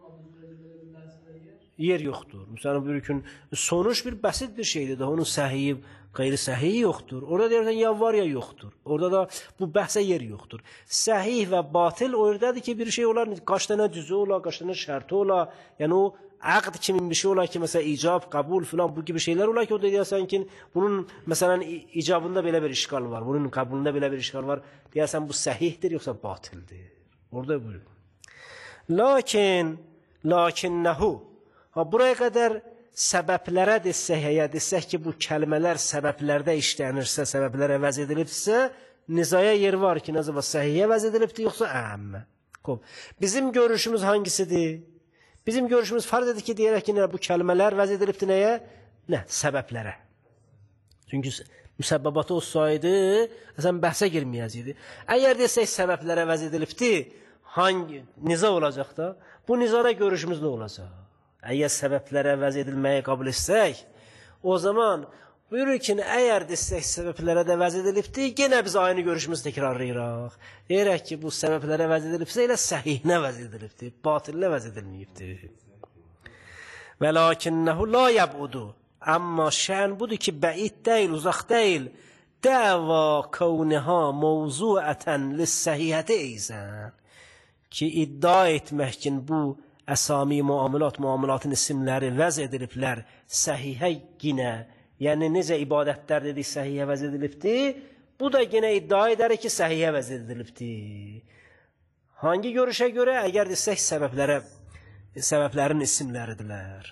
Yer yoxdur. Məsələn, bir gün sonuç bir bəsit bir şeydir, daha onun səhiyi, qeyri-səhiyi yoxdur. Orada deyirsən, ya var, ya yoxdur. Orada da bu bəhsə yer yoxdur. Səhih və batil o yerdadır ki, bir şey olar, qaç dənə cüzü olar, qaç dənə şərti olar. Yəni o əqd kimi bir şey olar ki, məsələn, icab, qəbul filan bu gibi şeylər olar ki, o da deyərsən ki, bunun məsələn icabında belə bir işgal var, bunun qəbulunda belə bir işgal var. Deyərsən bu səhihdir, yoxsa batildir. Orada buyur. Lakin, lakinnəhu. Ha, buraya qədər səbəblərə desək, ya desək ki, bu kəlmələr səbəblərdə işlənirsə, səbəblərə vəz edilibsə, nizaya yer var ki, nəzəbə səhiyyə vəz edilibdir, yoxsa əmmə. Bizim görüşümüz hangisidir? Bizim görüşümüz farz edir ki, deyərək ki, bu kəlmələr vəz edilibdir nəyə? Nə? Səbəblərə. Çünki müsəbbəbatı olsaydı, əsən bəhsə girməyəcəkdi. Əgər desək səbəblərə vəz edilibdir, hangi niza olacaq da? Bu nizara görüşümüz nə olacaq? Əgər səbəblərə vəz edilməyə qəbul etsək, o zaman buyurur ki, əgər desək səbəblərə də vəz edilibdir, yenə biz aynı görüşümüz təkrarlayıraq. Deyirək ki, bu səbəblərə vəz edilibsə, elə səhihinə vəz edilibdir, batilinə vəz edilməyibdir. Və lakinnəhu la yəbudu. Amma şən budur ki, bəid deyil, uzaq deyil. Dəva kavniha mavzuətən lissəhihəti eyzən. Ki, iddia etmək ki, bu əsami muamilat, muamilatın isimləri vəz ediliblər səhihə yenə, yəni necə ibadətlər dedik səhihə vəz edilibdir, bu da yenə iddia edərik ki, səhihə vəz edilibdir. Hangi görüşə görə? Əgər desək səbəblərə, səbəblərin isimləridirlər.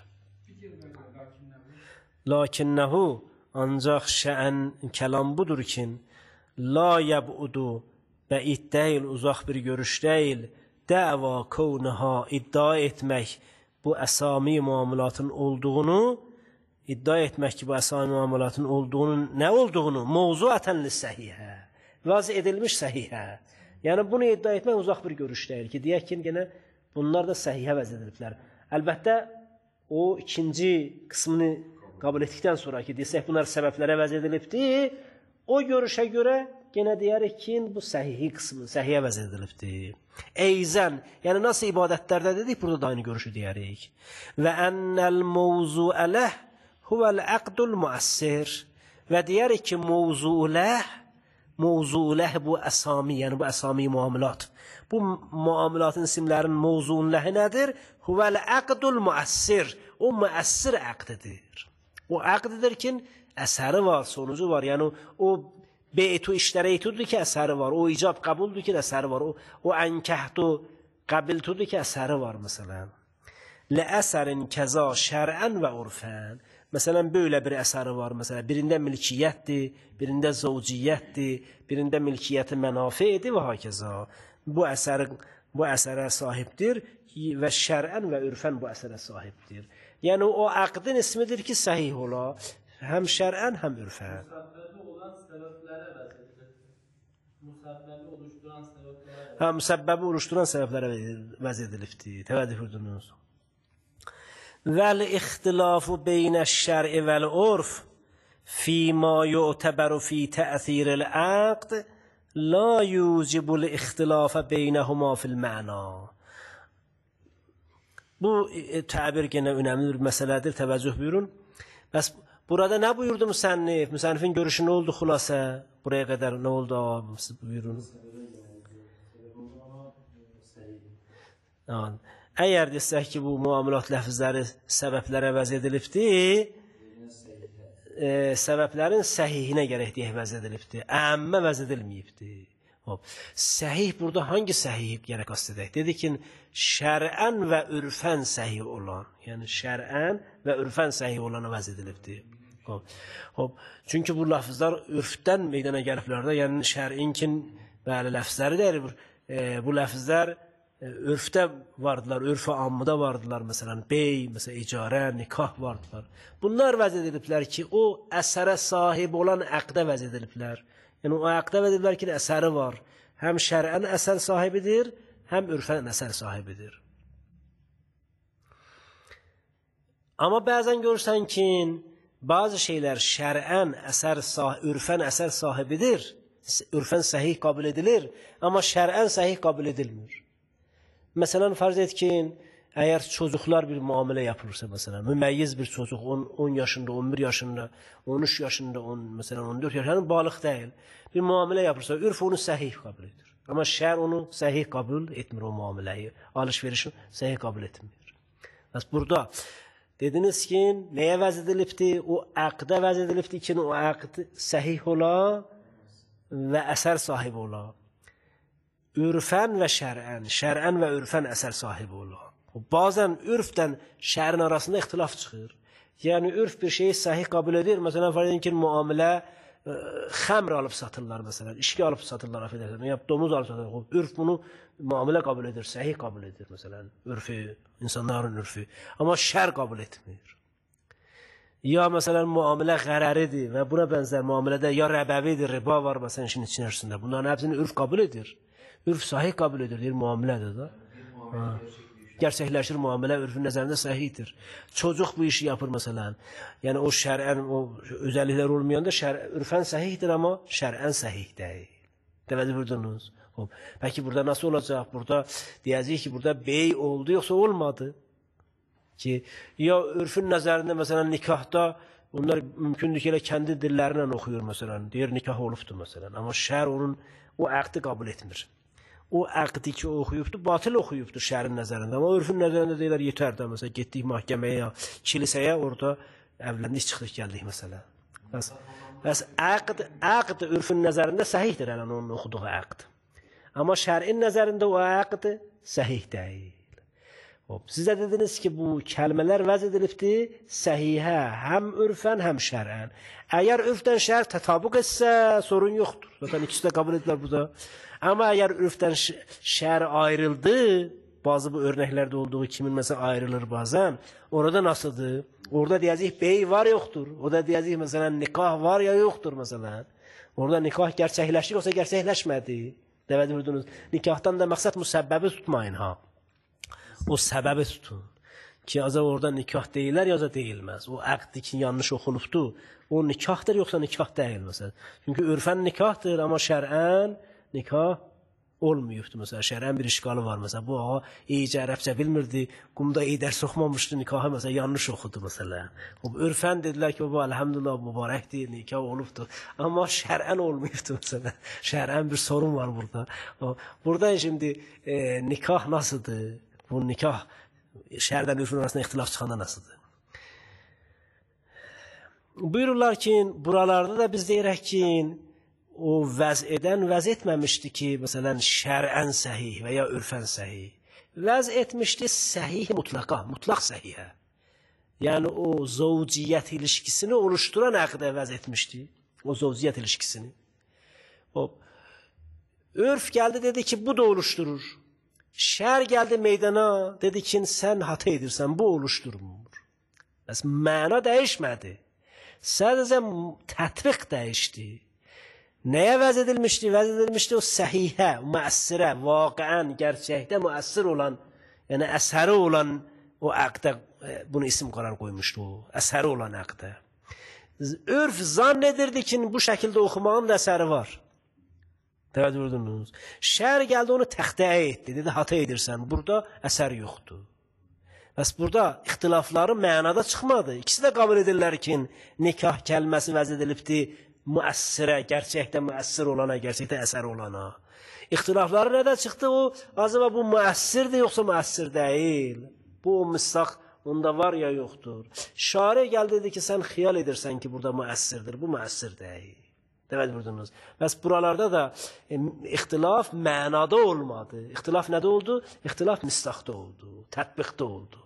Lakinnəhu, ancaq şəən kəlam budur ki, la yəbudu, bəid deyil, uzaq bir görüş deyil, dəva kavniha, iddia etmək bu əsami muamilatın olduğunu, iddia etmək ki, bu əsami muamilatın olduğunu, nə olduğunu, mövzuətən lissəhihə, vəz edilmiş səhihə. Yəni, bunu iddia etmək uzaq bir görüş deyil ki, deyək ki, gene bunlar da səhihə vəz ediliblər. Əlbəttə, o ikinci qismini qəbul etdikdən sonra ki, desək bunlar səbəblərə vəz edilibdir, o görüşə görə yenə deyərik ki, bu səhihi qismi, səhiyyə vəz edilibdir. Eyzən, yəni nasıl ibadətlərdə dedik, burada da aynı görüşü deyərik. Və ennəl mövzuələh huvəl əqdul müəssir. Və deyərik ki, mövzuləh, mövzuləh bu əsami, yəni bu əsami muamilat. Bu muamilatın isimlərin mövzuləhi nədir? Huvəl əqdul müəssir. O müəssir əqdidir. O əqdidir ki, əsəri var, sonucu var. Yəni o Beytu iştereytudur ki əsəri var. O icab qəbuldur ki əsəri var. O, o ənkəhtu qəbiltudur ki əsəri var məsələn. Ləəsərin kəza şərən və urfən. Məsələn, böyle bir əsəri var. Məsələn, birində milkiyyətdir, birində zovciyyətdir, birində milkiyyəti mənafidir və hakeza. Bu əsər, bu əsərə sahibdir və şərən və urfən bu əsərə sahibdir. Yəni, o əqdin ismidir ki, səhih ola. Həm şərən, həm urfən. Müsəbbəbi olan səbəblərə vəz edilir. Müsəbbəbi oluşturan səbəblərə. Hə, müsəbbəbi oluşturan səbəblərə vəz edilibdir. Təvəddü vurdunuz. وَالْإِخْتِلَافُ بَيْنَ الشَّرْعِ وَالْعُرْفِ فِيمَا يُعْتَبَرُ فِي تَأْثِيرِ الْعَقْدِ لَا يُوجِبُ الْإِخْتِلَافَ بَيْنَهُمَا فِي الْمَعْنَى. Bu təbir gene önemli bir meseledir. Təvəccüh buyurun. Bəs burada ne buyurdu müsennif? Müsennifin görüşü ne oldu xülasə? Buraya kadar ne oldu? Buyurun. Evet. Eğer desək ki, bu muamilat ləfzləri səbəblərə vəz edilibdir, e, səbəblərin səhihinə gərək deyək vəz edilibdir. Əmmə vəz edilməyibdir. Səhih burada hangi səhih gərək qast edək? Dedi ki, şərən və ürfən səhih olan, yəni şərən və ürfən səhih olanı vəz edilibdir. Hop. Hop. Çünki bu lafızlar ürfdən meydana gəliblər də, yəni şərin ki, bəli ləfzləri deyir. E, bu ləfzlər ürfdə vardılar, ürf-i ammıda vardılar, məsələn, bey, məsələn, icarə, nikah vardılar. Bunlar vəz ediliblər ki, o əsərə sahib olan əqdə vəz ediliblər. Yəni, o əqdə vəz ediliblər ki, əsəri var. Həm şərən əsər sahibidir, həm ürfən əsər sahibidir. Amma bəzən görürsən ki, bazı şeylər şərən əsər, ürfən əsər sahibidir, ürfən səhih qabul edilir, amma şərən səhih qabul edilmir. Mesela farz et ki, eğer çocuklar bir muamele yapılırsa mesela, mümeyyiz bir çocuk on yaşında, on bir yaşında, on üç yaşında, on, mesela on dört yaşında balık değil. Bir muamele yapılırsa, ürf onu sahih kabul edir. Ama şer onu sahih kabul etmiyor o muameleyi. Alışverişi sahih kabul etmiyor. Bas burada dediniz ki, neye vəz edilibdi? O əqdə vəz edilibdi ki, o əqd sahih ola ve eser sahibi ola. Ürfən və şərən, şərən və ürfən əsər sahibi olur. Bazen ürfdən şərin arasında ixtilaf çıxır. Yəni, ürf bir şeyi sahih qabul edir. Məsələn, farz edin ki, muamilə xəmr alıb satırlar, məsələn, işki alıb satırlar, affedersin, ya domuz alıb satırlar. Ürf bunu muamilə qabul edir, sahih qabul edir, məsələn, ürfü, insanların ürfü. Amma şər qabul etmir. Ya, məsələn, muamilə qərəridir və buna bənzər muamilədə ya rəbəvidir, riba var, məsələn, işin içərisində. Bunların hepsini ürf qabul edir. Ürf sahih kabul edir, deyir, muamilədir da. Gerçekleşir muamilə, ürfün nəzərində sahihdir. Çocuk bu işi yapır məsələn. Yəni o şərən, o özellikler olmayanda şər, ürfən sahihdir, amma şərən sahih deyil. Təvəccüh buyurdunuz. Peki burada nasıl olacaq? Burada deyəcəyik ki, burada bey oldu, yoxsa olmadı. Ki, ya ürfün nəzərində məsələn nikahda onlar mümkündür ki, elə kendi dillərindən oxuyur məsələn. Deyir, nikah olubdur məsələn. Amma şər onun o əqdi qabul etmir. O əqdi ki oxuyubdur, batil oxuyubdur şərin nəzərində. Amma ürfün nəzərində deyirlər, yetər də, məsələn, getdik məhkəməyə, ya kilisəyə, orada evləndik, çıxdıq, gəldik, məsələn. Bəs, bəs əqd, əqd ürfün nəzərində səhihdir, ələn onun oxuduğu əqd. Amma şərin nəzərində o əqd səhih deyil. Siz də dediniz ki, bu kəlmələr vəz edilibdir, səhihə, həm ürfən, həm şərən. Əgər ürfdən şər tətabuq etsə, sorun yoxdur. Zaten ikisi də qabul edilər burada. Ama eğer ürften şer ayrıldı, bazı bu örneklerde olduğu kimin mesela ayrılır bazen, orada nasıldır? Orada diyecek bey var yoktur. Orada diyecek mesela nikah var ya yoktur mesela. Orada nikah gerçekleşti yoksa gerçekleşmedi. Devet vurdunuz. Nikahtan da maksat müsebbebi tutmayın ha. O sebebi tutun. Ki azı orada nikah değiller ya da değilmez. O akdi ki yanlış okunuptu. O nikahdır yoksa nikah değil mesela. Çünkü ürfen nikahtır ama şer'en nikah olmuyubdu mesela. Şərən bir işgalı var mesela. Bu ağa iyice Ərəbcə bilmirdi. Qumda eydər soxmamışdı nikahı mesela. Yanlış oxudu mesela. Ürfən dedilər ki, bu elhamdülillah mübarəkdir, nikah olubdu. Amma şərən olmuyubdu mesela. Şərən bir sorun var burada. Burada şimdi e, nikah nasıldır? Bu nikah şərdən ürfün arasında ixtilaf çıxanda nasıldır? Buyururlar ki, buralarda da biz deyirək ki, o vəz edən vəz etməmişdi ki, məsələn, şər'ən səhih və ya ürfən səhih. Vəz etmişdi səhih mutlaqa, mutlaq səhihə. Yəni o zovciyyət ilişkisini oluşturan əqdə vəz etmişdi. O zovciyyət ilişkisini. O, örf gəldi dedi ki, bu da oluşturur. Şər gəldi meydana, dedi ki, sən hata edirsən, bu oluşturmur. Bəs məna dəyişmədi. Sadəcə tətbiq dəyişdi. Nəyə vəz edilmişdi? Vəz edilmişdi o səhihə, müəssirə, vaqiən, gerçəkdə müəssir olan, yəni əsəri olan o əqdə, bunu isim qarar qoymuşdu o, əsəri olan əqdə. Örf zann edirdi ki, bu şəkildə oxumağın da əsəri var. Təvəccüh ediniz. Şər gəldi onu təxtəyə etdi, dedi, hata edirsən, burada əsər yoxdur. Bəs burada ixtilafları mənada çıxmadı. İkisi də qəbul edirlər ki, nikah kəlməsi vəz edilibdi müəssirə, gerçəkdə müəssir olana, gerçəkdə əsər olana. İxtilafları nədə çıxdı o? Acaba bu müəssirdir, yoxsa müəssir deyil. Bu o misaq onda var ya yoxdur. Şari gəldi dedi ki, sən xiyal edirsən ki, burada müəssirdir, bu müəssir deyil. Demək burdunuz. Bəs buralarda da e, ixtilaf mənada olmadı. İxtilaf nədə oldu? İxtilaf misaqda oldu, tətbiqdə oldu.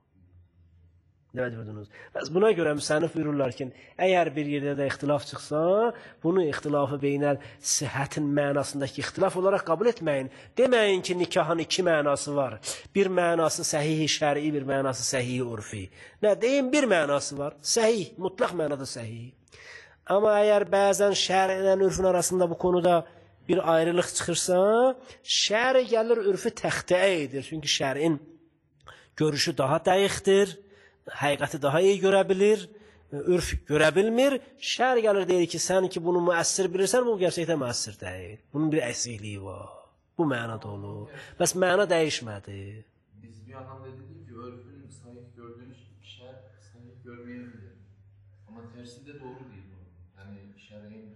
Demək burdunuz. Bəs buna görə müsənnif buyururlar ki, əgər bir yerdə də ixtilaf çıxsa, bunu ixtilafı beynəl sihətin mənasındakı ixtilaf olaraq qəbul etməyin. Deməyin ki, nikahın iki mənası var. Bir mənası səhih-i şəri, bir mənası səhih-i urfi. Nə deyin, bir mənası var. Səhih, mutlaq mənada səhih. Amma əgər bəzən şər ilə ürfün arasında bu konuda bir ayrılıq çıxırsa, şər gəlir ürfü təxtəyə edir. Çünki şərin görüşü daha dəqiqdir, həqiqəti daha iyi görə bilir, ürf görə bilmir. Şər gəlir deyir ki, sən ki bunu müəssir bilirsən, bu gerçəkdə müəssir deyil. Bunun bir əksikliyi var. Bu mənada olur. Bəs məna dəyişmədi. Biz bir anlamda dedik ki, örfün sahih gördüğünüz şər sahih görmeyebilir. Ama tersi de doğru değil bu. Yani şer'in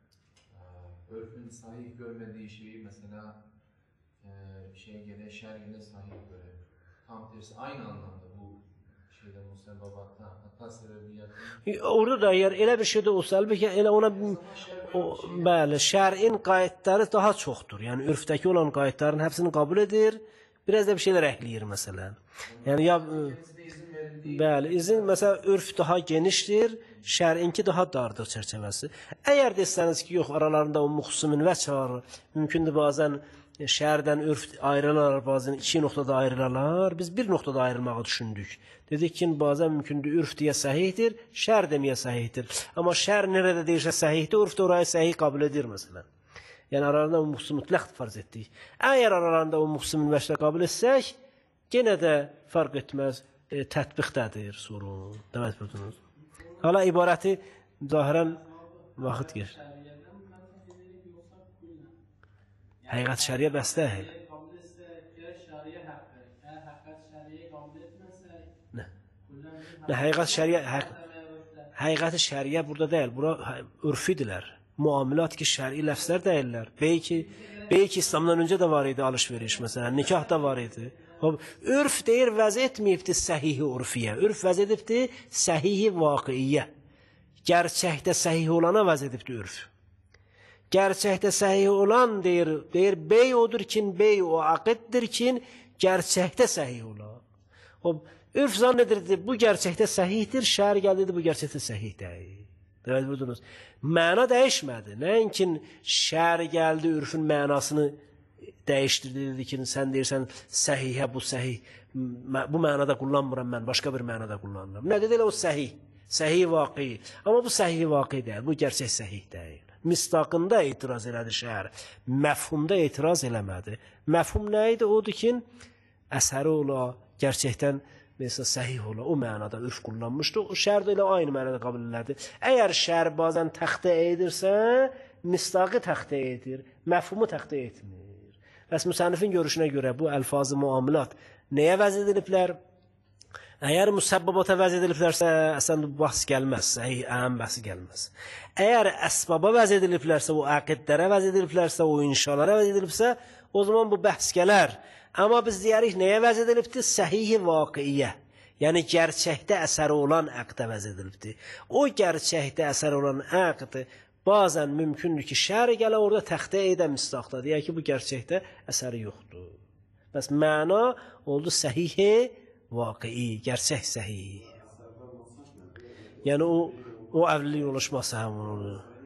örfün sahih görmediği şeyi mesela e, şeye göre, şer göre sahih göre. Tam tersi aynı anlamda bu şeyde musebbabatta, hatta sebebiyatın. Orada da eğer elə bir şey də olsa, əlbəttə elə ona o, bəli, şərin qayıtları daha çoxdur. Yəni ürfdəki olan qayıtların hepsini qəbul edir, biraz da bir şeylər əkləyir məsələn. Yəni ya bəli, izin məsələn ürf daha genişdir, şərinki daha dardır çərçivəsi. Əgər desəniz ki, yox, aralarında o muxsimin vəc var, mümkündür bazen şərdən ürf ayrılar, bazen iki noktada ayrılarlar. Biz bir noktada ayrılmağı düşündük. Dedik ki, bazen mümkündür ürf deyə səhihdir, şər deməyə səhihdir. Amma şər nerede deyirsə səhihdir, ürf də orayı səhih qəbul edir məsələn. Yəni aralarında o muxsim mütləq farz etdik. Əgər aralarında o muxsimin vəçlə qəbul etsək, yenə də farq etməz, e, tətbiqdədir sorun. Demək bildiniz. Hala ibarəti zahirən vaxt geçir. Həqiqət şəriyə bəs deyil. Nə? Nə, həqiqət şəriyə, həqiqəti şəriyə burada deyil, bura ürfidirlər. Muamilat ki, şəri ləfslər deyirlər. Belki, belki İslamdan öncə də var idi alış-veriş, məsələn, nikah da var idi. Ürf deyir, vəz etməyibdir səhihi urfiyə. Ürf vəz edibdir səhihi vaqiiyyə. Gerçəkdə səhih olana vəz edibdir ürf. Gerçəkdə səhih olan deyir, deyir bey odur ki, bey o aqiddir ki, gerçəkdə səhih olan. O, ürf zann edirdi, bu gerçəkdə səhihdir, şər gəldi, bu gerçəkdə səhih deyil. Demək bildiniz. Məna dəyişmədi. Nəinki şər gəldi, ürfün mənasını dəyişdirdi, dedi ki, sən deyirsən səhihə, bu səhih, bu mənada kullanmıram mən, başqa bir mənada kullanıram. Nə dedi, elə o səhih, səhih vaqi. Amma bu səhih vaqi deyil, bu gerçək səhih deyil. Mistaqında etiraz elədi şər, məfhumda etiraz eləmədi. Məfhum nə idi? Odur ki, əsəri ola, gerçəkdən mesela səhih ola, o mənada ürf kullanmışdı. O şər də elə aynı mənada qəbul edilərdi. Əgər şər bazən təxtə edirsə, mistaqı təxtə edir, məfhumu təxtə etmir. Bəs müsənnifin görüşünə görə bu əlfazı muamilat nəyə vəz ediliblər? Əgər müsəbbabata vəz ediliblərsə, əslən bu bəhs gəlməz, səhih əhəm bəhsi gəlməz. Əgər əsbaba vəz ediliblərsə, o əqidlərə vəz ediliblərsə, o inşalara vəz edilibsə, o zaman bu bəhs gələr. Amma biz deyərik, nəyə vəz edilibdir? Səhihi vaqiiyyə. Yəni, gerçəkdə əsəri olan əqdə vəz edilibdir. O gerçəkdə əsəri olan əqd Bazən mümkündür ki, şər gələ orada təxtə edə misdaqda. Deyək ki, bu gerçəkdə əsəri yoxdur. Bəs məna oldu səhih-i vaqei, gerçək səhih. Yəni o, o əvlilik oluşması həmin olur.